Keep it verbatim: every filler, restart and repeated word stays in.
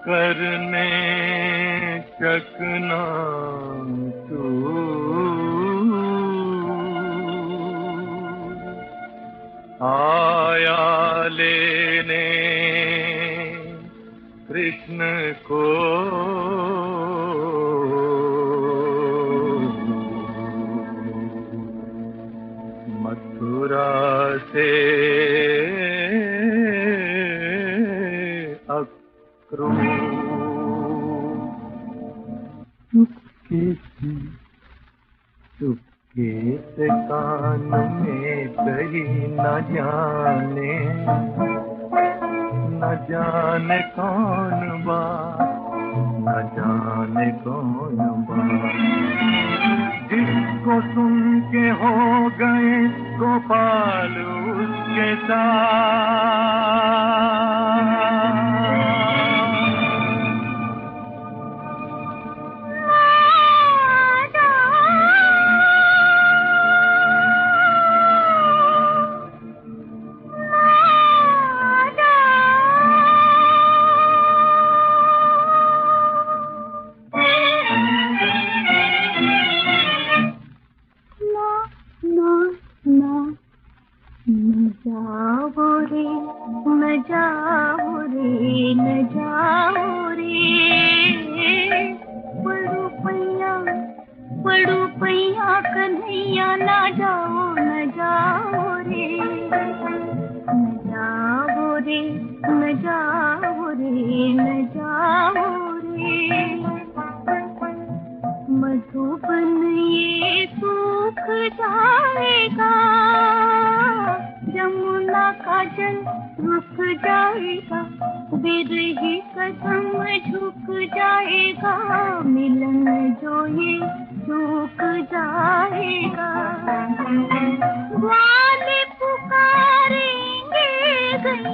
करने चकना आया लेने कृष्ण को मथुरा से अक्रूर। चुपके से चुपके से कान में कही न जाने न जाने कौन बात न जाने कौन बात जिसको सुन के हो गए गोपाल उसके साथ। न जाओ रे न जाओ रे न जाओ रे पड़ू पैया पड़ू पैया कन्हैया न जाओ न जाओ रे न जाओ रे न जाओ रे न जाओ रे मधुबन ये सूख जाएगा यमुना का जल रुक जाएगा बिरही कदम झुक जाएगा मिलन जो ये झुक जाएगा। ग्वाले पुकारेंगे गैया